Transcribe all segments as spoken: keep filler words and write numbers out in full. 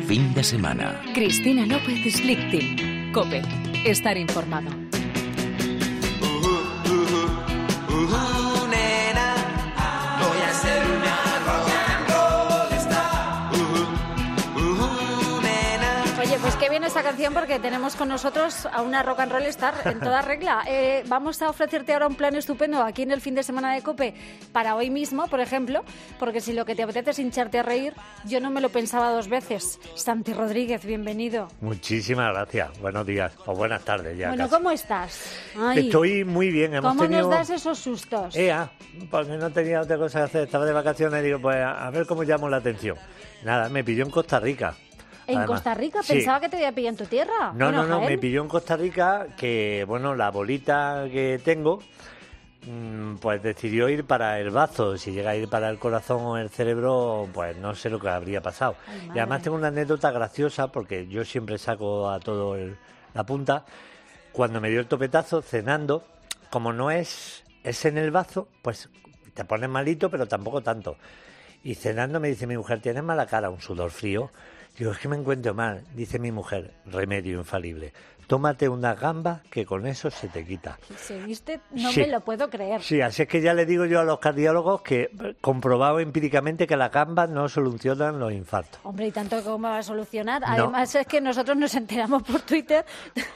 fin de semana. Cristina López Slichting. COPE. Estar informado. Qué bien esta canción porque tenemos con nosotros a una rock and roll star en toda regla. Eh, vamos a ofrecerte ahora un plan estupendo aquí en el fin de semana de COPE para hoy mismo, por ejemplo, porque si lo que te apetece es hincharte a reír, yo no me lo pensaba dos veces. Santi Rodríguez, bienvenido. Muchísimas gracias. Buenos días o buenas tardes ya. Bueno, casi. ¿cómo estás? Ay, Estoy muy bien. Hemos ¿Cómo tenido... nos das esos sustos? Ea, porque no tenía otra cosa que hacer. Estaba de vacaciones y digo, pues a ver cómo llamo la atención. Nada, me pilló en Costa Rica. ¿En Además, Costa Rica? sí. Pensaba que te había pillado en tu tierra. No, Bueno, no, no, Jaén. me pilló en Costa Rica que, bueno, la bolita que tengo, mmm, pues decidió ir para el bazo. Si llega a ir para el corazón o el cerebro, pues no sé lo que habría pasado. Ay, y además tengo una anécdota graciosa, porque yo siempre saco a todo el, la punta. Cuando me dio el topetazo, cenando, como no es, es en el bazo, pues te pones malito, pero tampoco tanto. Y cenando me dice mi mujer, ¿tienes mala cara? Un sudor frío. Digo, es que me encuentro mal. Dice mi mujer, remedio infalible. Tómate una gamba que con eso se te quita. ¿Seguiste? No Sí. me lo puedo creer. Sí, así es que ya le digo yo a los cardiólogos que comprobado empíricamente que las gambas no solucionan los infartos. Hombre, ¿y tanto cómo va a solucionar? No. Además es que nosotros nos enteramos por Twitter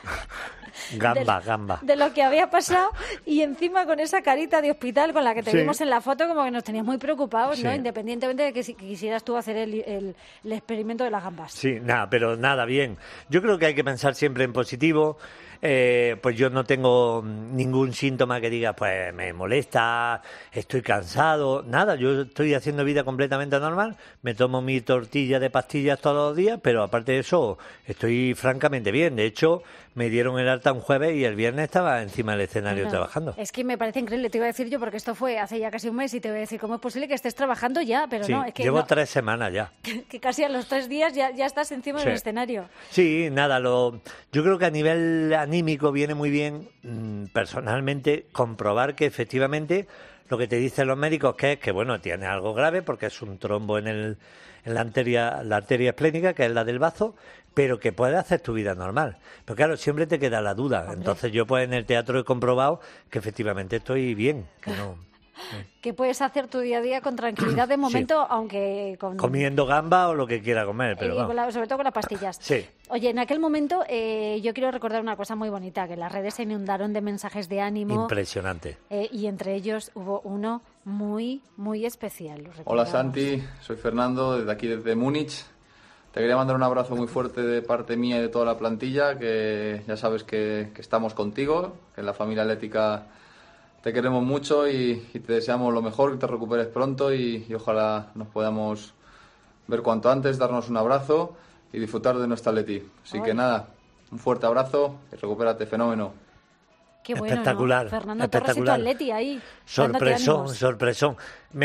Gamba, de, gamba. de lo que había pasado y encima con esa carita de hospital con la que te Sí. vimos en la foto como que nos tenías muy preocupados, ¿no? Sí. Independientemente de que si quisieras tú hacer el, el, el experimento de las gambas. Sí, nada, pero nada, bien. Yo creo que hay que pensar siempre en positivo. Eh, pues yo no tengo ningún síntoma que diga, pues me molesta, estoy cansado, nada. Yo estoy haciendo vida completamente normal. Me tomo mi tortilla de pastillas todos los días, pero aparte de eso, estoy francamente bien. De hecho, me dieron el alta un jueves y el viernes estaba encima del escenario Ajá. trabajando. Es que me parece increíble, te iba a decir yo, porque esto fue hace ya casi un mes y te voy a decir, ¿cómo es posible que estés trabajando ya? Pero Sí, no, es que, llevo no, tres semanas ya. que, que casi a los tres días ya, ya estás encima Sí. del escenario. Sí, nada, lo, yo creo que a nivel anímico viene muy bien, mmm, personalmente, comprobar que efectivamente lo que te dicen los médicos que es que, bueno, tiene algo grave porque es un trombo en, el, en la, arteria, la arteria esplénica, que es la del bazo, pero que puedes hacer tu vida normal. Pero claro, siempre te queda la duda. Hombre. Entonces yo pues en el teatro he comprobado que efectivamente estoy bien, que no... Que puedes hacer tu día a día con tranquilidad de momento, Sí. aunque con... Comiendo gamba o lo que quiera comer, pero Eh, vamos. con la- sobre todo con las pastillas. Sí. Oye, en aquel momento eh, yo quiero recordar una cosa muy bonita, que las redes se inundaron de mensajes de ánimo Impresionante. eh, y entre ellos hubo uno muy, muy especial. ¿Lo Hola recordamos? Santi, soy Fernando, desde aquí desde Múnich. Te quería mandar un abrazo muy fuerte de parte mía y de toda la plantilla, que ya sabes que, que estamos contigo, que en la familia atlética te queremos mucho y, y te deseamos lo mejor, que te recuperes pronto y, y ojalá nos podamos ver cuanto antes, darnos un abrazo y disfrutar de nuestra Atleti. Así Ay. que nada, un fuerte abrazo y recupérate, fenómeno. Qué bueno, Espectacular, ¿no? Fernando Torres y tu espectacular. Atleti ahí. dándote Sorpresón, ánimos. sorpresón.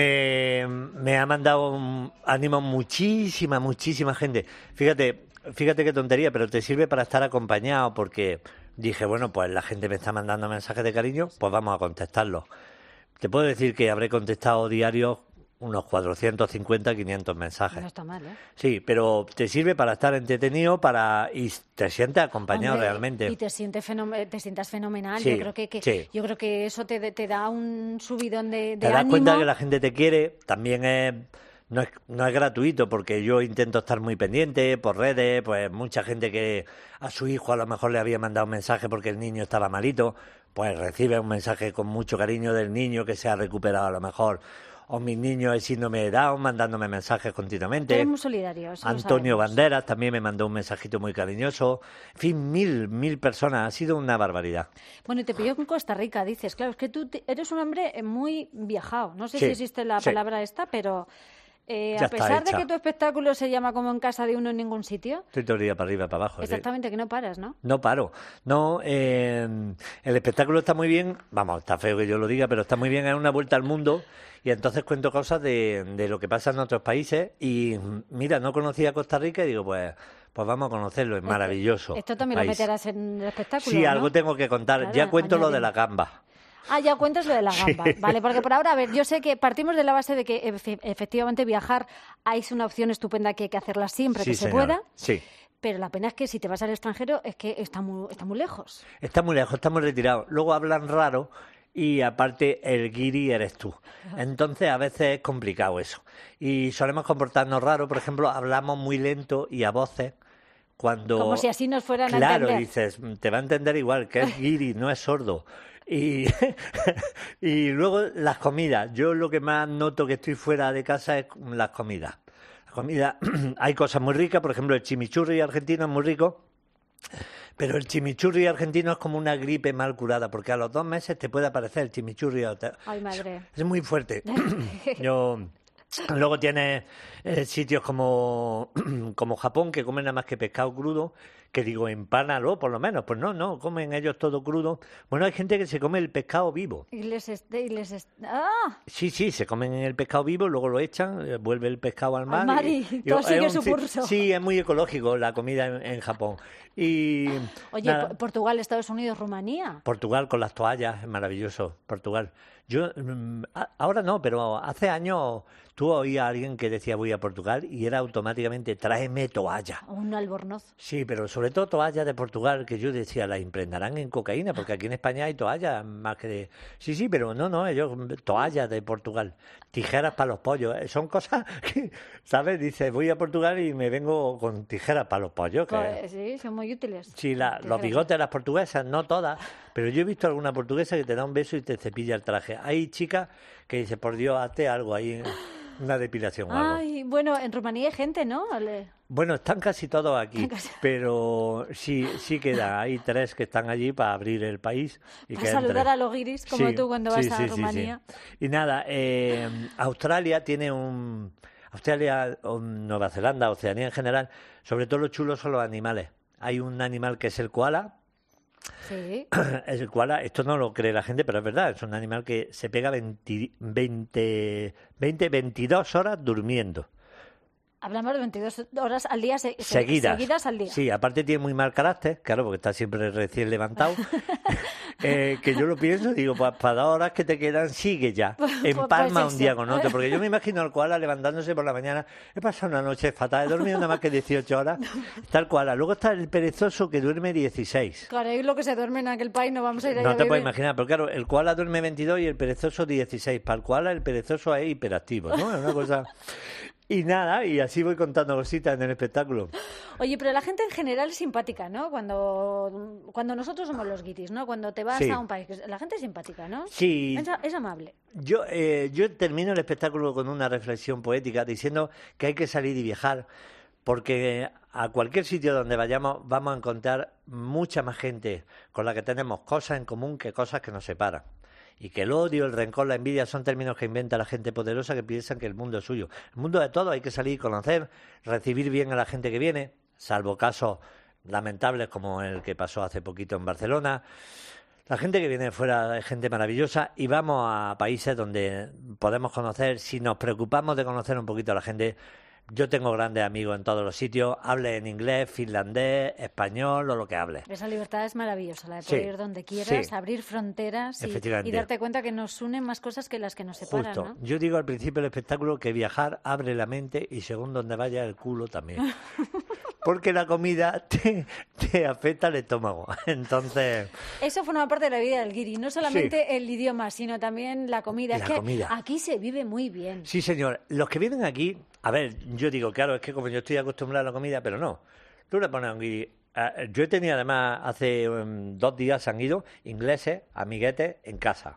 Me, me ha mandado un ánimo muchísima, muchísima gente. Fíjate, fíjate qué tontería, pero te sirve para estar acompañado porque dije, bueno, pues la gente me está mandando mensajes de cariño, pues vamos a contestarlos. Te puedo decir que habré contestado diarios unos cuatrocientos cincuenta, quinientos mensajes. No está mal, ¿eh? Sí, pero te sirve para estar entretenido para y te sientes acompañado Hombre, realmente. Y te sientes fenome- te sientas fenomenal. Sí, yo creo que, que sí. yo creo que eso te, te da un subidón de, de Te das ánimo. cuenta que la gente te quiere, también es no es no es gratuito porque yo intento estar muy pendiente por redes, pues mucha gente que a su hijo a lo mejor le había mandado un mensaje porque el niño estaba malito, pues recibe un mensaje con mucho cariño del niño que se ha recuperado a lo mejor. O mis niños el síndrome de Down mandándome mensajes continuamente. Eres muy solidario, eso lo Antonio sabemos. Banderas también me mandó un mensajito muy cariñoso. En fin, mil, mil personas. Ha sido una barbaridad. Bueno, y te pilló en Costa Rica, dices. Claro, es que tú te- eres un hombre eh, muy viajado. No sé Sí, si existe la sí. palabra esta, pero eh, Ya a está pesar de hecha. que tu espectáculo se llama como en casa de uno en ningún sitio, Estoy todo el día para arriba, para abajo. sí. exactamente, que no paras, ¿no? No paro. No, eh, el espectáculo está muy bien. Vamos, está feo que yo lo diga, pero está muy bien. Es una vuelta al mundo. Y entonces cuento cosas de, de lo que pasa en otros países. Y mira, no conocía Costa Rica y digo, pues, pues vamos a conocerlo. Es maravilloso. Esto también el lo país. meterás en el espectáculo, Sí, ¿no? algo tengo que contar. Claro, ya cuento lo añadir. de la gamba. Ah, ya cuentas lo de la gamba. Sí. Vale, porque por ahora, a ver, yo sé que partimos de la base de que efe- efectivamente viajar es una opción estupenda que hay que hacerla siempre Sí, que se señora. pueda. Sí. Pero la pena es que si te vas al extranjero es que está muy, está muy lejos. Está muy lejos, está muy retirado. Luego hablan raro y aparte el guiri eres tú. Entonces a veces es complicado eso. Y solemos comportarnos raro, por ejemplo, hablamos muy lento y a voces cuando... Como si así nos fueran a Claro, entender. dices, te va a entender igual, que es guiri, no es sordo. Y, y luego las comidas. Yo lo que más noto que estoy fuera de casa es las comidas. La comida, hay cosas muy ricas, por ejemplo, el chimichurri argentino es muy rico, pero el chimichurri argentino es como una gripe mal curada, porque a los dos meses te puede aparecer el chimichurri. Ay, madre. Es muy fuerte. Yo... Luego tienes eh, sitios como, como Japón, que comen nada más que pescado crudo, que digo, empánalo por lo menos. Pues no, no, comen ellos todo crudo. Bueno, hay gente que se come el pescado vivo. Y les... est- y les est- ¡Ah! Sí, sí, se comen el pescado vivo, luego lo echan, eh, vuelve el pescado al mar. Al mar y todo es sigue un su ci- curso. Sí, es muy ecológico la comida en, en Japón. Y Oye, nada, P- Portugal, Estados Unidos, Rumanía. Portugal con las toallas, es maravilloso, Portugal. Yo, mm, a- ahora no, pero hace años tú oías a alguien que decía voy a Portugal y era automáticamente tráeme toalla. Un albornoz. Sí, pero sobre todo toallas de Portugal, que yo decía, las imprenderán en cocaína, porque aquí en España hay toallas más que de... Sí, sí, pero no, no, ellos, toallas de Portugal, tijeras para los pollos, eh, son cosas que, ¿sabes? Dice, voy a Portugal y me vengo con tijeras para los pollos. Que... Pues, sí, son muy útiles. Sí, la- los Tijeras. bigotes de las portuguesas, no todas, pero yo he visto alguna portuguesa que te da un beso y te cepilla el traje. Hay chicas que dicen, por Dios, hazte algo ahí, una depilación o algo. Ay, bueno, en Rumanía hay gente, ¿no? Ale- Bueno, están casi todos aquí, Están casi- pero sí, sí queda. Hay tres que están allí para abrir el país. Y Para que saludar entren. a los guiris, como Sí, tú cuando sí, vas sí, a sí, sí. Rumanía. Y nada, eh, Australia tiene un... Australia, o Nueva Zelanda, Oceanía en general, sobre todo lo chulo son los animales. Hay un animal que es el koala. Sí. Es el koala, esto no lo cree la gente, pero es verdad, es un animal que se pega veinte, veinte, veinte, veintidós horas durmiendo. Hablamos de veintidós horas al día, se- se- Seguidas. seguidas al día. Sí, aparte tiene muy mal carácter, claro, porque está siempre recién levantado. Eh, que yo lo pienso, digo, pues para dos horas que te quedan, sigue ya. Empalma pues un día eso. con otro. Porque yo me imagino al koala levantándose por la mañana. He pasado una noche fatal, he dormido nada más que dieciocho horas. Está el koala. Luego está el perezoso que duerme dieciséis. Claro, ahí lo que se duerme en aquel país no vamos a ir ahí No a te vivir. puedes imaginar, pero claro, el koala duerme veintidós y el perezoso dieciséis. Para el koala el perezoso es hiperactivo, ¿no? Es una cosa... Y nada, y así voy contando cositas en el espectáculo. Oye, pero la gente en general es simpática, ¿no? Cuando, cuando nosotros somos los guiris, ¿no? Cuando te vas Sí. a un país, la gente es simpática, ¿no? Sí. Es, a- es amable. Yo, eh, yo termino el espectáculo con una reflexión poética diciendo que hay que salir y viajar porque a cualquier sitio donde vayamos vamos a encontrar mucha más gente con la que tenemos cosas en común que cosas que nos separan. Y que el odio, el rencor, la envidia son términos que inventa la gente poderosa que piensan que el mundo es suyo. El mundo de todo, hay que salir y conocer, recibir bien a la gente que viene, salvo casos lamentables como el que pasó hace poquito en Barcelona. La gente que viene de fuera es gente maravillosa y vamos a países donde podemos conocer, si nos preocupamos de conocer un poquito a la gente. Yo tengo grandes amigos en todos los sitios, hable en inglés, finlandés, español o lo que hable. Esa libertad es maravillosa, la de poder Sí, ir donde quieras, sí. abrir fronteras y, Efectivamente. y darte cuenta que nos unen más cosas que las que nos separan, Justo. ¿no? Yo digo al principio del espectáculo que viajar abre la mente y según donde vaya el culo también. Porque la comida te, te afecta al estómago. Entonces, Eso forma parte de la vida del guiri, no solamente el idioma, sino también la comida. La es que comida. aquí se vive muy bien. sí, señor. Los que vienen aquí, a ver, yo digo, claro, es que como yo estoy acostumbrado a la comida, pero no. Tú le pones a un guiri. eh, Yo he tenido además, hace um, dos días han ido ingleses, amiguetes, en casa.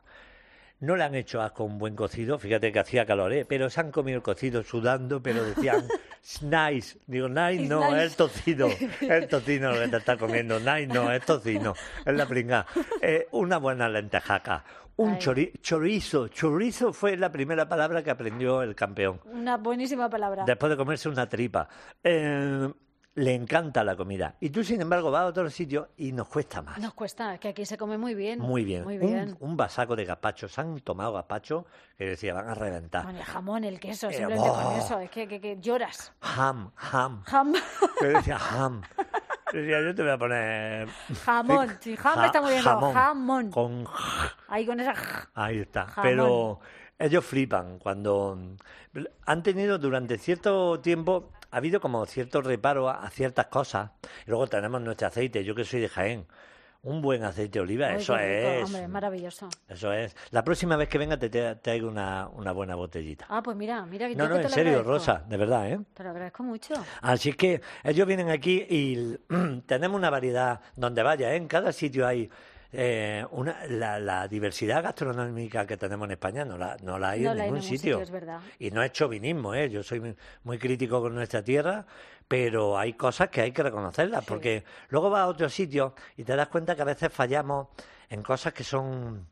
No le han hecho asco un buen cocido, fíjate que hacía calor, ¿eh? Pero se han comido el cocido sudando, pero decían, "It's nice". Digo, nice It's no, nice. es el tocino, es el tocino lo que te está comiendo, nice no, es tocino, es la pringada. Eh, una buena lentejaca, un Ay. chori- chorizo, chorizo fue la primera palabra que aprendió el campeón, Una buenísima palabra. después de comerse una tripa. Eh, le encanta la comida. Y tú, sin embargo, vas a otros sitios y nos cuesta más. Nos cuesta, que aquí se come muy bien. Muy bien. Muy Un, bien. un vasaco de gazpacho. Se han tomado gazpacho que decía, van a reventar. Bueno, el jamón, el queso, Eh, simplemente con oh. eso, es que, que, que lloras. Ham, ham. Jam. Yo decía ham. Yo decía, yo te voy a poner... Jamón. Sí, jam está muy bien, no, jamón. Con... Ahí con esa... Ahí está. Jamón. Pero ellos flipan cuando han tenido durante cierto tiempo, ha habido como cierto reparo a, a ciertas cosas. Y luego tenemos nuestro aceite, yo que soy de Jaén. Un buen aceite de oliva, Ay, eso qué rico, es. Hombre, maravilloso. Eso es. La próxima vez que venga te te traigo una, una buena botellita. Ah, pues mira, mira. No, yo no, que te en lo serio, agradezco. Rosa, de verdad, ¿eh? Te lo agradezco mucho. Así que ellos vienen aquí y tenemos una variedad donde vaya, ¿eh? En cada sitio hay eh, una, la, la diversidad gastronómica que tenemos en España, no la, no la hay No en la hay en ningún ningún sitio. sitio, es verdad. Y no es chauvinismo, ¿eh? Yo soy muy, muy crítico con nuestra tierra, pero hay cosas que hay que reconocerlas, Sí. porque luego vas a otro sitio y te das cuenta que a veces fallamos en cosas que son,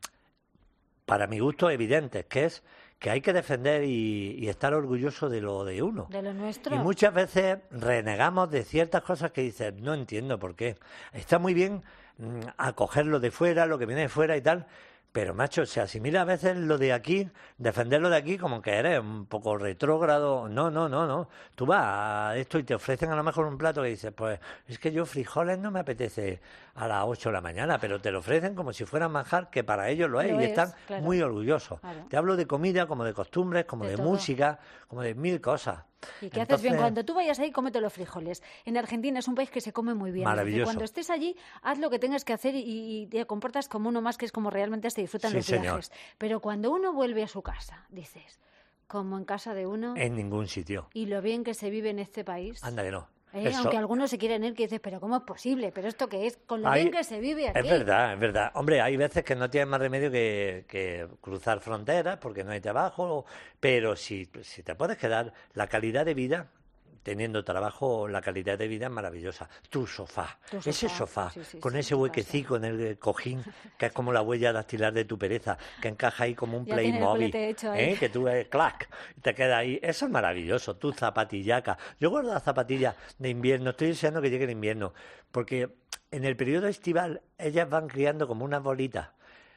para mi gusto, evidentes, que es que hay que defender y, y estar orgulloso de lo de uno. De lo nuestro. Y muchas veces renegamos de ciertas cosas que dices, no entiendo por qué. Está muy bien mm, acoger lo de fuera, lo que viene de fuera y tal, pero, macho, se asimila a veces lo de aquí, defenderlo de aquí como que eres un poco retrógrado. No, no, no, no. Tú vas a esto y te ofrecen a lo mejor un plato que dices, pues es que yo frijoles no me apetece a las ocho de la mañana, pero te lo ofrecen como si fuera manjar, que para ellos lo es, Lo y es, están claro. muy orgullosos. Claro. Te hablo de comida, como de costumbres, como De de, todo. música, como de mil cosas. Y que haces bien. Entonces, Cuando tú vayas ahí, cómete los frijoles. En Argentina es un país que se come muy bien. Maravilloso. Es decir, cuando estés allí, haz lo que tengas que hacer y, y te comportas como uno más, que es como realmente se disfrutan Sí, los señor. viajes. Pero cuando uno vuelve a su casa, dices, como en casa de uno, en ningún sitio. y lo bien que se vive en este país. Anda que no. ¿eh? Eso- Aunque algunos se quieren ir, que dices, pero ¿cómo es posible? ¿Pero esto qué es? Con lo Hay- bien que se vive aquí. Es verdad, es verdad. Hombre, hay veces que no tienes más remedio que, que cruzar fronteras porque no hay trabajo, pero si, si te puedes quedar, la calidad de vida, teniendo trabajo, la calidad de vida es maravillosa. Tu sofá, Tu ese sofá, sofá, sí, sí, con sí, ese tu huequecico en el cojín, que es como la huella dactilar de tu pereza, que encaja ahí como un Ya tiene el Playmobil, culete hecho ahí. ¿eh? Que tú ves, clac, y te queda ahí. Eso es maravilloso, tu zapatillaca. Yo guardo las zapatillas de invierno, estoy deseando que llegue el invierno, porque en el periodo estival ellas van criando como unas bolitas.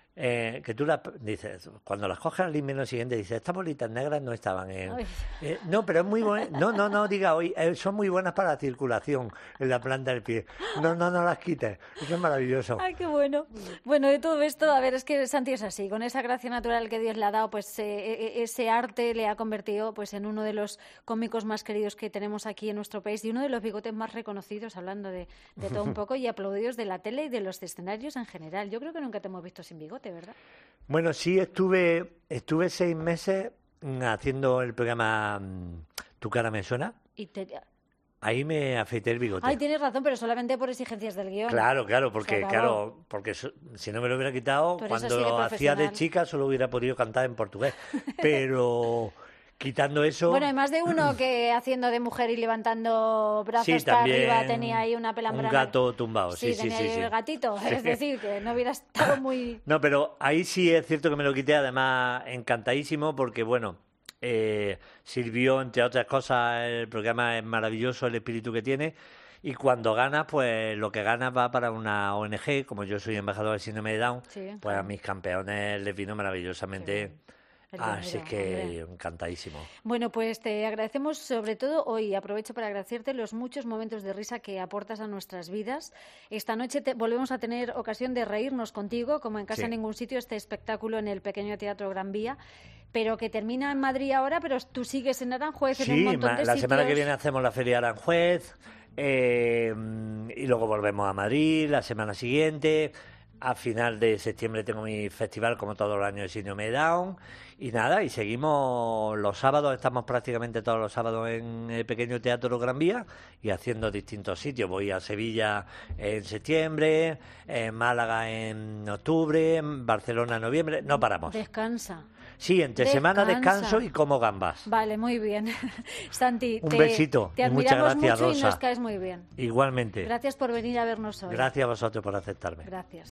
Eh, que tú las dices, cuando las coges al invierno siguiente, dices, estas bolitas negras no estaban en... Ay. Eh, no, pero es muy bueno. No, no, no, diga hoy, eh, son muy buenas para la circulación en la planta del pie. No, no, no las quites. Eso es maravilloso. Ay, qué bueno. Bueno, de todo esto, a ver, es que Santi es así, con esa gracia natural que Dios le ha dado, pues eh, eh, ese arte le ha convertido pues en uno de los cómicos más queridos que tenemos aquí en nuestro país y uno de los bigotes más reconocidos, hablando de, de todo un poco, y aplaudidos de la tele y de los escenarios en general. Yo creo que nunca te hemos visto sin bigote, ¿verdad? Bueno, sí, estuve, estuve seis meses mm, haciendo el programa mm, Tu cara me suena. Y te... Ahí me afeité el bigote. Ay, tienes razón, pero solamente por exigencias del guión. Claro, claro, porque Se acabó. claro, porque so- si no me lo hubiera quitado, Tú eres así cuando de lo hacía de profesional. chica solo hubiera podido cantar en portugués. Pero quitando eso, Bueno, hay más de uno que haciendo de mujer y levantando brazos sí, para también arriba tenía ahí una pelambrana. un gato tumbado. Sí, sí, tenía sí, ahí sí. el gatito. Es decir, que no hubiera estado muy... No, pero ahí sí es cierto que me lo quité, además encantadísimo, porque bueno, eh, sirvió, entre otras cosas, el programa es maravilloso, el espíritu que tiene, y cuando ganas, pues lo que ganas va para una O N G, como yo soy embajador del síndrome de Down, Sí, pues claro. a mis campeones les vino maravillosamente. El Así dinero, que hombre. encantadísimo. Bueno, pues te agradecemos sobre todo hoy, aprovecho para agradecerte los muchos momentos de risa que aportas a nuestras vidas. Esta noche te- volvemos a tener ocasión de reírnos contigo, como en casa Sí. en ningún sitio, este espectáculo en el pequeño Teatro Gran Vía, pero que termina en Madrid ahora, pero tú sigues en Aranjuez, en un Sí, montón ma- de la sitios. semana que viene hacemos la Feria Aranjuez eh, y luego volvemos a Madrid la semana siguiente. A final de septiembre tengo mi festival, como todos los años, de síndrome de Down. Y nada, y seguimos los sábados, estamos prácticamente todos los sábados en el pequeño Teatro Gran Vía y haciendo distintos sitios. Voy a Sevilla en septiembre, en Málaga en octubre, en Barcelona en noviembre. No paramos. Descansa. Sí, entre semana Descansa. descanso y como gambas. Vale, muy bien. Santi, Un te, besito te y muchas admiramos gracias, mucho y Rosa. nos caes muy bien. Igualmente. Gracias por venir a vernos hoy. Gracias a vosotros por aceptarme. Gracias.